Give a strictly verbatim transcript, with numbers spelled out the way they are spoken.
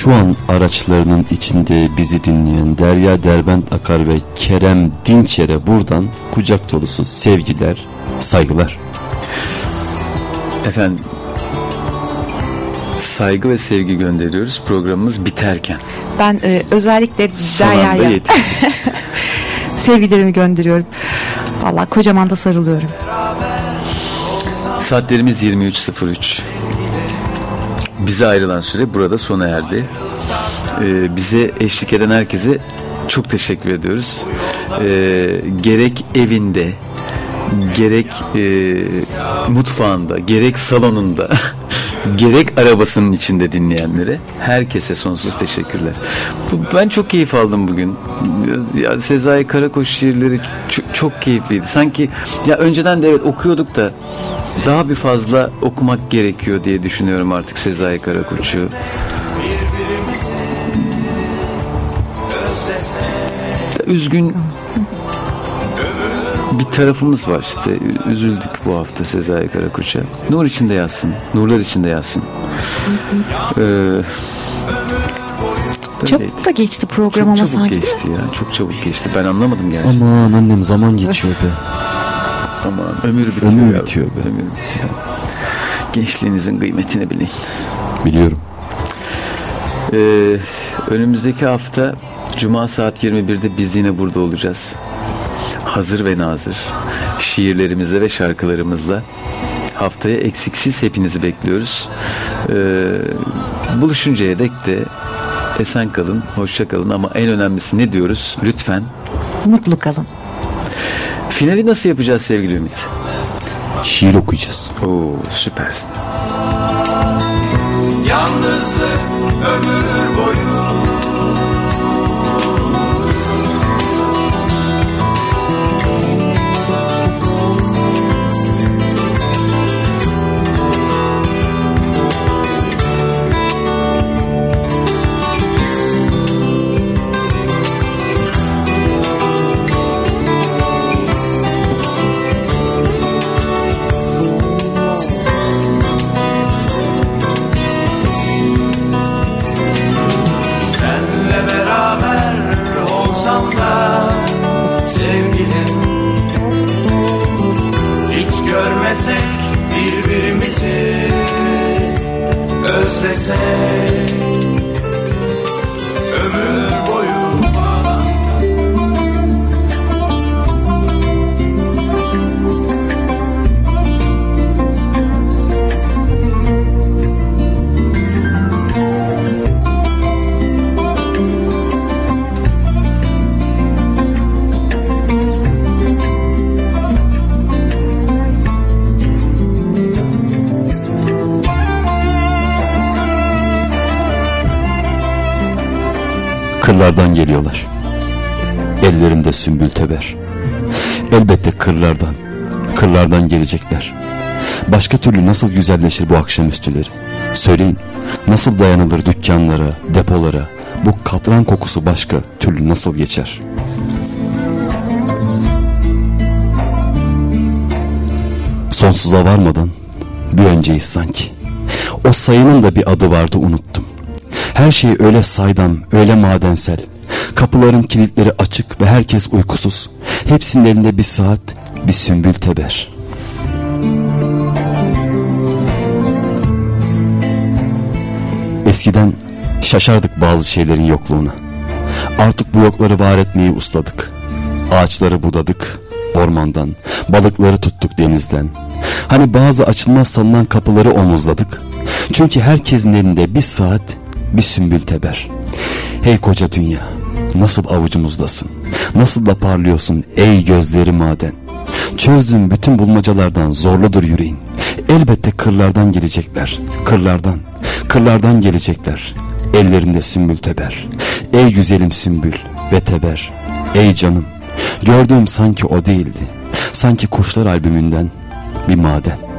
şu an araçlarının içinde bizi dinleyen Derya Derbent Akar ve Kerem Dinçer'e buradan kucak dolusu sevgiler, saygılar. Efendim, saygı ve sevgi gönderiyoruz programımız biterken. Ben e, özellikle Derya'ya sevgilerimi gönderiyorum. Vallahi kocaman da sarılıyorum. Saatlerimiz yirmi üç sıfır üç. Bize ayrılan süre burada sona erdi. Ee, bize eşlik eden herkese çok teşekkür ediyoruz. Ee, gerek evinde, gerek e, mutfağında, gerek salonunda, gerek arabasının içinde dinleyenlere, herkese sonsuz teşekkürler. Ben çok keyif aldım bugün. Ya, Sezai Karakoç şiirleri çok, çok keyifliydi. Sanki ya önceden de evet okuyorduk da daha bir fazla okumak gerekiyor diye düşünüyorum artık Sezai Karakoç'u. Üzgün bir tarafımız var işte. Üzüldük bu hafta Sezai Karakoç'a. Nur içinde yatsın. Nurlar içinde yatsın. Ee, çabuk da geçti program ama sanki. Çok çabuk geçti ya. Çok çabuk geçti. Ben anlamadım gerçekten. Aman annem zaman geçiyor be. Aman ömür bitiyor. Ömür ya. bitiyor be. Ömür bitiyor. Gençliğinizin kıymetini bilin. Biliyorum. Ee, önümüzdeki hafta Cuma saat yirmi birde biz yine burada olacağız. Hazır ve nazır. Şiirlerimizle ve şarkılarımızla. Haftaya eksiksiz hepinizi bekliyoruz. Ee, buluşuncaya dek de esen kalın, hoşça kalın ama en önemlisi ne diyoruz? Lütfen mutlu kalın. Finali nasıl yapacağız sevgili Ümit? Şiir okuyacağız. Oo, süpersin. Yalnızlık ömür boyu. Birbirimizi özlesek ömür boyu bağlansak. Kırlardan geliyorlar. Ellerinde sümbül teber. Elbette kırlardan, kırlardan gelecekler. Başka türlü nasıl güzelleşir bu akşamüstüleri? Söyleyin, nasıl dayanılır dükkanlara, depolara? Bu katran kokusu başka türlü nasıl geçer? Sonsuza varmadan bir önceyiz sanki. O sayının da bir adı vardı, unuttum. Her şey öyle saydam, öyle madensel. Kapıların kilitleri açık ve herkes uykusuz. Hepsinin elinde bir saat, bir sümbül teber. Eskiden şaşardık bazı şeylerin yokluğuna. Artık bu yokları var etmeyi ustadık. Ağaçları budadık ormandan, balıkları tuttuk denizden. Hani bazı açılmaz sanılan kapıları omuzladık. Çünkü herkesin elinde bir saat, bir sümbül teber. Hey koca dünya, nasıl avucumuzdasın, nasıl da parlıyorsun ey gözleri maden. Çözdüğün bütün bulmacalardan zorludur yüreğin. Elbette kırlardan gelecekler, kırlardan, kırlardan gelecekler. Ellerinde sümbül teber. Ey güzelim sümbül ve teber. Ey canım, gördüğüm sanki o değildi. Sanki Kuşlar albümünden bir maden.